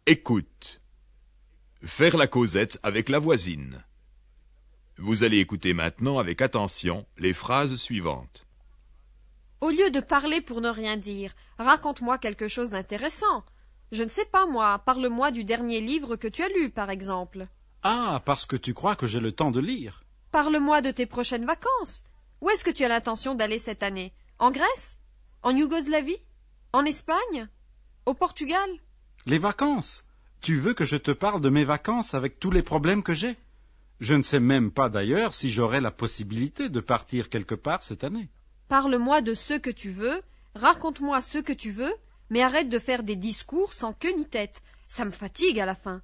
Écoute. Faire la causette avec la voisine. Vous allez écouter maintenant avec attention les phrases suivantes. Au lieu de parler pour ne rien dire, raconte-moi quelque chose d'intéressant. Je ne sais pas, moi, parle-moi du dernier livre que tu as lu, par exemple. Ah, parce que tu crois que j'ai le temps de lire. Parle-moi de tes prochaines vacances. Où est-ce que tu as l'intention d'aller cette année? En Grèce? En Yougoslavie? En Espagne? Au Portugal? Les vacances. Tu veux que je te parle de mes vacances avec tous les problèmes que j'ai? Je ne sais même pas d'ailleurs si j'aurai la possibilité de partir quelque part cette année. Parle-moi de ce que tu veux, raconte-moi ce que tu veux, mais arrête de faire des discours sans queue ni tête. Ça me fatigue à la fin.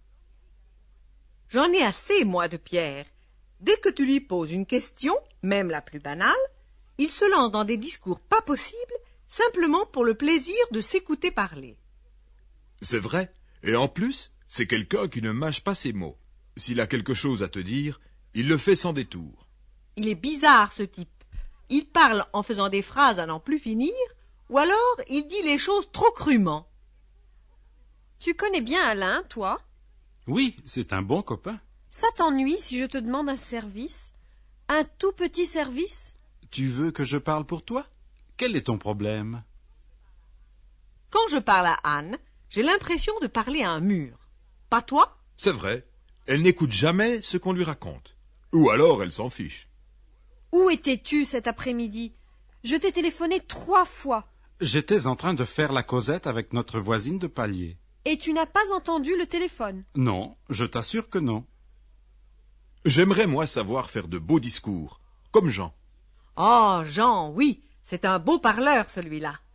J'en ai assez, moi, de Pierre. Dès que tu lui poses une question, même la plus banale, il se lance dans des discours pas possibles, simplement pour le plaisir de s'écouter parler. C'est vrai. Et en plus, c'est quelqu'un qui ne mâche pas ses mots. S'il a quelque chose à te dire, il le fait sans détour. Il est bizarre, ce type. Il parle en faisant des phrases à n'en plus finir, ou alors il dit les choses trop crûment. Tu connais bien Alain, toi? Oui, c'est un bon copain. Ça t'ennuie si je te demande un service? Un tout petit service? Tu veux que je parle pour toi? Quel est ton problème? Quand je parle à Anne, j'ai l'impression de parler à un mur. Pas toi? C'est vrai. Elle n'écoute jamais ce qu'on lui raconte. Ou alors elle s'en fiche. Où étais-tu cet après-midi? Je t'ai téléphoné 3 fois. J'étais en train de faire la causette avec notre voisine de palier. Et tu n'as pas entendu le téléphone? Non, je t'assure que non. J'aimerais, moi, savoir faire de beaux discours, comme Jean. Oh, Jean, oui, c'est un beau parleur, celui-là.